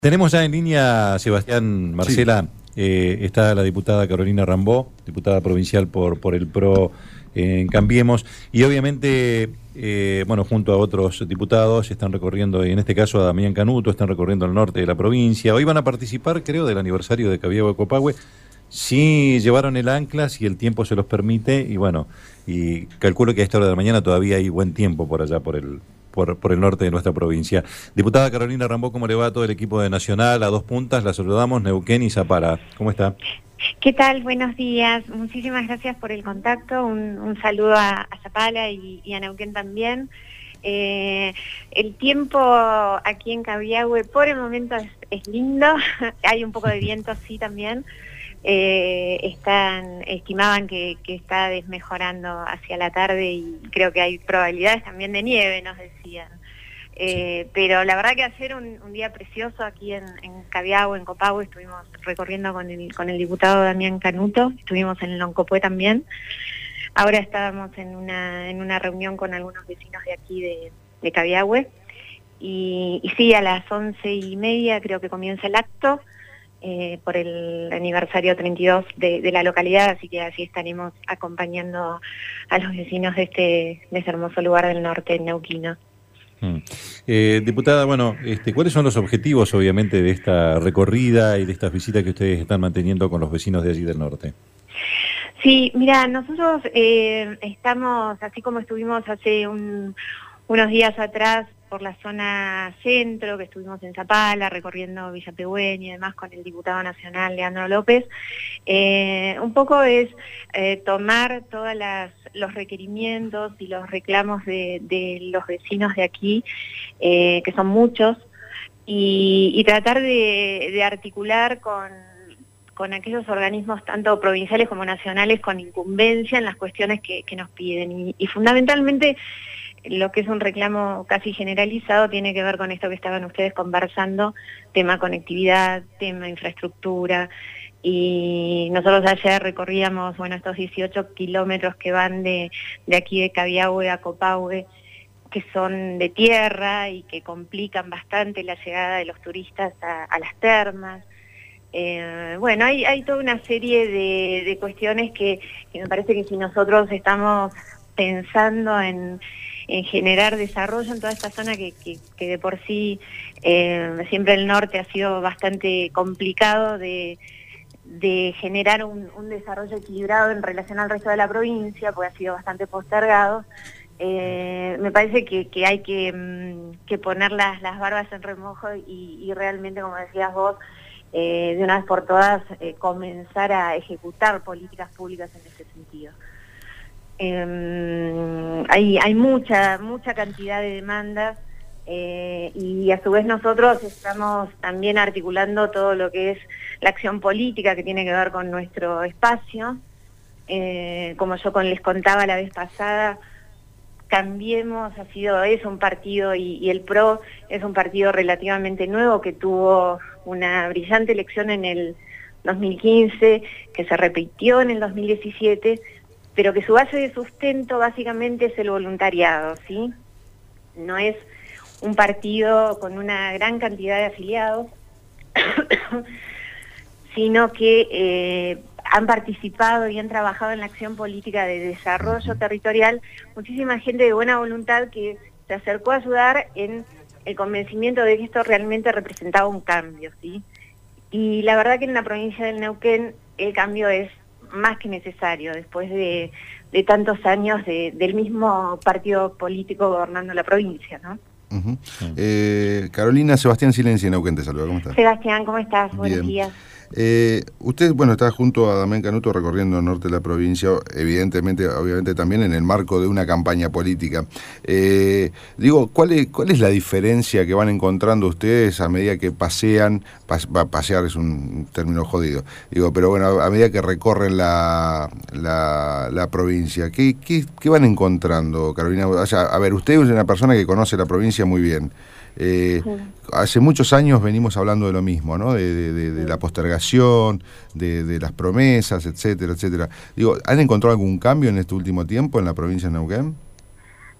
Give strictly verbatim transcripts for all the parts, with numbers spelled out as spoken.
Tenemos ya en línea, Sebastián, Marcela, Sí. eh, está la diputada Carolina Rambó, diputada provincial por, por el PRO en Cambiemos, y obviamente, eh, bueno, junto a otros diputados están recorriendo, y en este caso a Damián Canuto, están recorriendo el norte de la provincia. Hoy van a participar, creo, del aniversario de Cabiagua de Copahue. Sí llevaron el ancla, si el tiempo se los permite, y bueno, y calculo que a esta hora de la mañana todavía hay buen tiempo por allá, por el por, por el norte de nuestra provincia. Diputada Carolina Rambó, ¿cómo le va a todo el equipo de Nacional? A dos puntas, la saludamos, Neuquén y Zapala. ¿Cómo está? ¿Qué tal? Buenos días. Muchísimas gracias por el contacto. Un, un saludo a, a Zapala y, y a Neuquén también. Eh, el tiempo aquí en Cabiagüe por el momento es, es lindo. Hay un poco de viento, sí, también. Eh, están estimaban que, que está desmejorando hacia la tarde y creo que hay probabilidades también de nieve, nos decían. Eh, pero la verdad que ayer un, un día precioso aquí en, en Cabiagüe, en Copahue, estuvimos recorriendo con el, con el diputado Damián Canuto, estuvimos en Loncopué también. Ahora estábamos en una, en una reunión con algunos vecinos de aquí de, de Cabiagüe y, y sí, a las once y media creo que comienza el acto. Eh, por el aniversario treinta y dos de, de la localidad, así que así estaremos acompañando a los vecinos de este, de este hermoso lugar del norte neuquino. Mm. Eh, diputada, bueno, este, ¿cuáles son los objetivos, obviamente, de esta recorrida y de estas visitas que ustedes están manteniendo con los vecinos de allí del norte? Sí, mira, nosotros eh, estamos, así como estuvimos hace un, unos días atrás por la zona centro, que estuvimos en Zapala, recorriendo Villa Pehuen y demás con el diputado nacional Leandro López, eh, un poco es eh, tomar todos los requerimientos y los reclamos de, de los vecinos de aquí, eh, que son muchos, y, y tratar de, de articular con, con aquellos organismos tanto provinciales como nacionales con incumbencia en las cuestiones que, que nos piden. Y, y fundamentalmente lo que es un reclamo casi generalizado tiene que ver con esto que estaban ustedes conversando, tema conectividad, tema infraestructura, y nosotros ayer recorríamos, bueno, estos dieciocho kilómetros que van de, de aquí de Cabiagüe a Copahue, que son de tierra y que complican bastante la llegada de los turistas a, a las termas. Eh, bueno, hay, hay toda una serie de, de cuestiones que, que me parece que si nosotros estamos pensando en en generar desarrollo en toda esta zona que, que, que de por sí eh, siempre el norte ha sido bastante complicado de, de generar un, un desarrollo equilibrado en relación al resto de la provincia, porque ha sido bastante postergado. Eh, me parece que, que hay que, que poner las, las barbas en remojo y, y realmente, como decías vos, eh, de una vez por todas eh, comenzar a ejecutar políticas públicas en ese sentido. Eh, hay, hay mucha, mucha cantidad de demandas eh, y a su vez nosotros estamos también articulando todo lo que es la acción política que tiene que ver con nuestro espacio. Eh, como yo con, les contaba la vez pasada, Cambiemos ha sido, es un partido y, y el PRO es un partido relativamente nuevo que tuvo una brillante elección en el dos mil quince, que se repitió en el dos mil diecisiete, pero que su base de sustento básicamente es el voluntariado, ¿sí? No es un partido con una gran cantidad de afiliados, sino que eh, han participado y han trabajado en la acción política de desarrollo territorial muchísima gente de buena voluntad que se acercó a ayudar en el convencimiento de que esto realmente representaba un cambio, ¿sí? Y la verdad que en la provincia del Neuquén el cambio es más que necesario, después de, de tantos años de, del mismo partido político gobernando la provincia, ¿no? Uh-huh. eh, Carolina, Sebastián Silencio, Neuquén, te saluda, ¿cómo estás? Sebastián, ¿cómo estás? Bien. Buenos días. Eh, usted, bueno, está junto a Damián Canuto recorriendo el norte de la provincia, evidentemente, obviamente también en el marco de una campaña política. Eh, digo, ¿cuál es, ¿cuál es la diferencia que van encontrando ustedes a medida que pasean, pas, va, pasear es un término jodido, digo, pero bueno, a medida que recorren la, la, la provincia? ¿Qué, qué, ¿Qué van encontrando, Carolina? O sea, a ver, usted es una persona que conoce la provincia muy bien. Eh, sí. Hace muchos años venimos hablando de lo mismo, ¿no? De, de, de, de la postergación, de, de las promesas, etcétera, etcétera. Digo, ¿han encontrado algún cambio en este último tiempo en la provincia de Neuquén?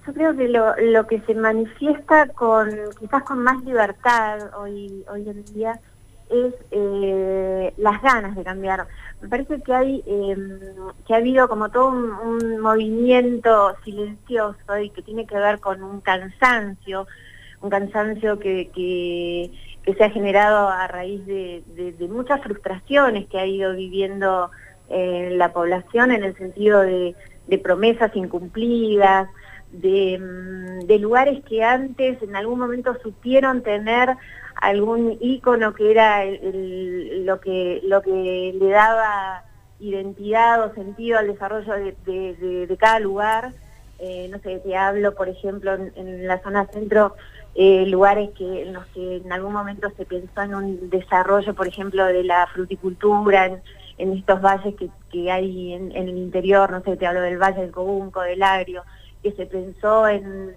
Yo creo que lo, lo que se manifiesta con quizás con más libertad hoy, hoy en día es eh, las ganas de cambiar. Me parece que hay eh, que ha habido como todo un, un movimiento silencioso y que tiene que ver con un cansancio, un cansancio que, que, que se ha generado a raíz de, de, de muchas frustraciones que ha ido viviendo eh, la población en el sentido de, de promesas incumplidas, de, de lugares que antes en algún momento supieron tener algún ícono que era el, el, lo que lo que le daba identidad o sentido al desarrollo de, de, de, de cada lugar. Eh, no sé, te hablo, por ejemplo, en, en la zona centro, eh, lugares que en los que en algún momento se pensó en un desarrollo, por ejemplo, de la fruticultura, en, en estos valles que, que hay en, en el interior, no sé, te hablo del Valle del Cobunco, del Agrio, que se pensó en,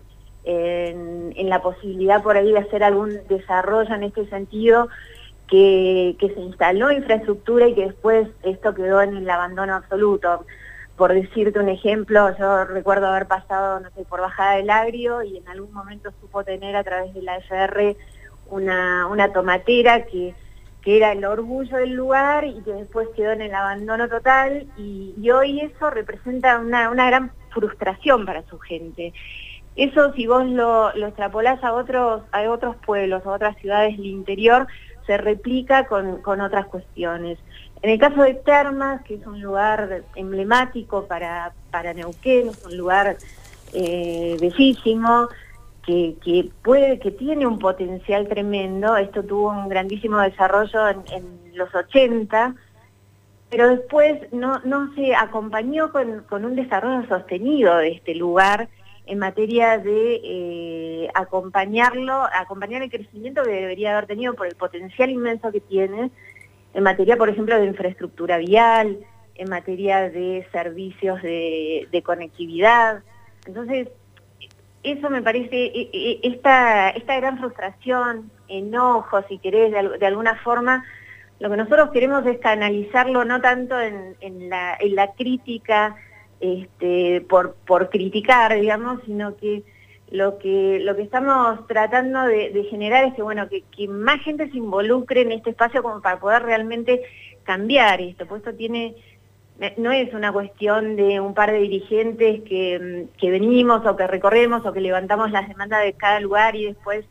en, en la posibilidad por ahí de hacer algún desarrollo en este sentido, que, que se instaló infraestructura y que después esto quedó en el abandono absoluto. Por decirte un ejemplo, yo recuerdo haber pasado, no sé, por Bajada del Agrio y en algún momento supo tener a través de la F R una, una tomatera que, que era el orgullo del lugar y que después quedó en el abandono total, y, y hoy eso representa una, una gran frustración para su gente. Eso, si vos lo, lo extrapolás a otros, a otros pueblos, a otras ciudades del interior, se replica con, con otras cuestiones. En el caso de Termas, que es un lugar emblemático para, para Neuquén, es un lugar eh, bellísimo, que, que, puede, que tiene un potencial tremendo. Esto tuvo un grandísimo desarrollo en, en los ochenta, pero después no, no se acompañó con, con un desarrollo sostenido de este lugar en materia de eh, acompañarlo, acompañar el crecimiento que debería haber tenido por el potencial inmenso que tiene, en materia, por ejemplo, de infraestructura vial, en materia de servicios de, de conectividad. Entonces, eso me parece, esta, esta gran frustración, enojo, si querés, de, de alguna forma, lo que nosotros queremos es canalizarlo no tanto en, en, la, en la crítica, este, por, por criticar, digamos, sino que lo que lo que estamos tratando de, de generar es que, bueno, que, que más gente se involucre en este espacio como para poder realmente cambiar esto, pues esto tiene, no es una cuestión de un par de dirigentes que, que venimos o que recorremos o que levantamos las demandas de cada lugar y después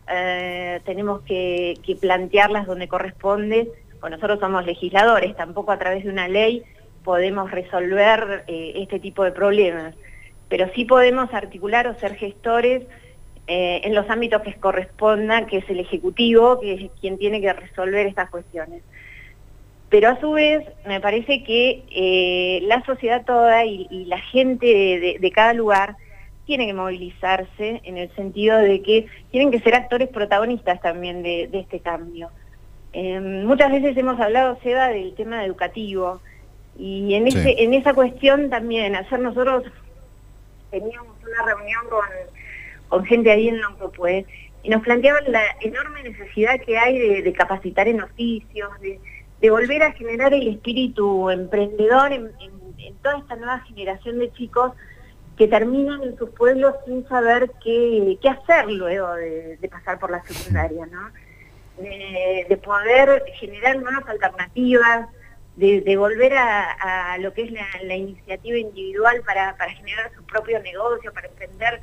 eh, tenemos que, que plantearlas donde corresponde. Bueno, nosotros somos legisladores, tampoco a través de una ley podemos resolver eh, este tipo de problemas, pero sí podemos articular o ser gestores eh, en los ámbitos que correspondan, que es el Ejecutivo, que es quien tiene que resolver estas cuestiones. Pero a su vez, me parece que eh, la sociedad toda y, y la gente de, de, de cada lugar tiene que movilizarse en el sentido de que tienen que ser actores protagonistas también de, de este cambio. Eh, muchas veces hemos hablado, Seba, del tema educativo, y en, ese, sí. en esa cuestión también, ayer nosotros teníamos una reunión con, con gente ahí en Loncopué, y nos planteaban la enorme necesidad que hay de, de capacitar en oficios, de, de volver a generar el espíritu emprendedor en, en, en toda esta nueva generación de chicos que terminan en sus pueblos sin saber qué, qué hacer luego de, de pasar por la secundaria, ¿no? De, de poder generar nuevas alternativas, de, de volver a, a lo que es la, la iniciativa individual para, para generar su propio negocio, para emprender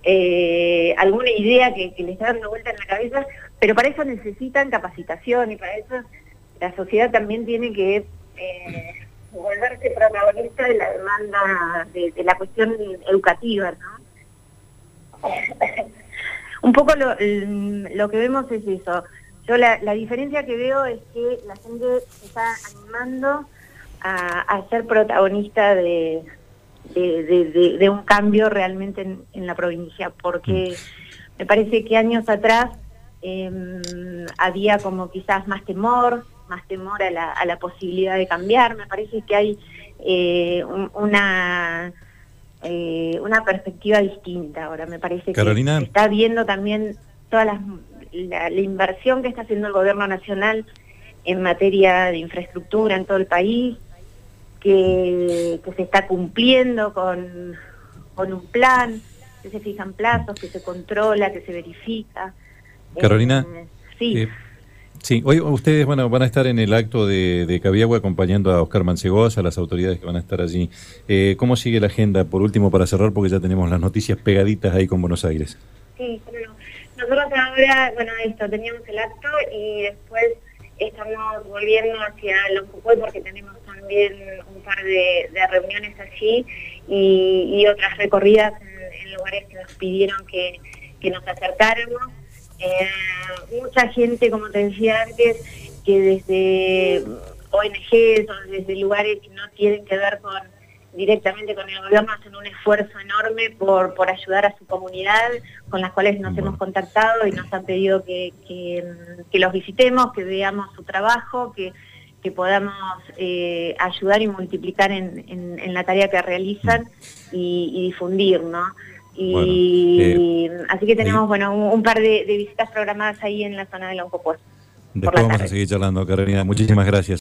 eh, alguna idea que, que les está dando vuelta en la cabeza, pero para eso necesitan capacitación y para eso la sociedad también tiene que eh, volverse protagonista de la demanda, de, de la cuestión educativa, ¿no? Un poco lo, lo que vemos es eso. Yo la, la diferencia que veo es que la gente se está animando a, a ser protagonista de, de, de, de, de un cambio realmente en, en la provincia, porque me parece que años atrás eh, había como quizás más temor, más temor a la, a la posibilidad de cambiar. Me parece que hay eh, un, una, eh, una perspectiva distinta ahora. Me parece Carolina, que se está viendo también todas las... La, la inversión que está haciendo el gobierno nacional en materia de infraestructura en todo el país, que, que se está cumpliendo con, con un plan, que se fijan plazos, que se controla, que se verifica. Carolina, eh, sí. Eh, sí, hoy ustedes bueno, van a estar en el acto de, de Cabiagua acompañando a Oscar Mancegoz, a las autoridades que van a estar allí. Eh, ¿Cómo sigue la agenda? Por último, para cerrar, porque ya tenemos las noticias pegaditas ahí con Buenos Aires. Sí, bueno, nosotros ahora, bueno, esto, teníamos el acto y después estamos volviendo hacia Loncopué porque tenemos también un par de, de reuniones allí y, y otras recorridas en, en lugares que nos pidieron que, que nos acercáramos. Eh, mucha gente, como te decía antes, que desde O N Ges o desde lugares que no tienen que ver con directamente con el gobierno hacen un esfuerzo enorme por, por ayudar a su comunidad, con las cuales nos bueno. hemos contactado y nos han pedido que, que, que los visitemos, que veamos su trabajo, que, que podamos eh, ayudar y multiplicar en, en, en la tarea que realizan y, y difundir, ¿no? Y bueno, eh, así que tenemos ahí, bueno un, un par de, de visitas programadas ahí en la zona de Loncopué. Después vamos a seguir charlando, Carolina. Muchísimas gracias.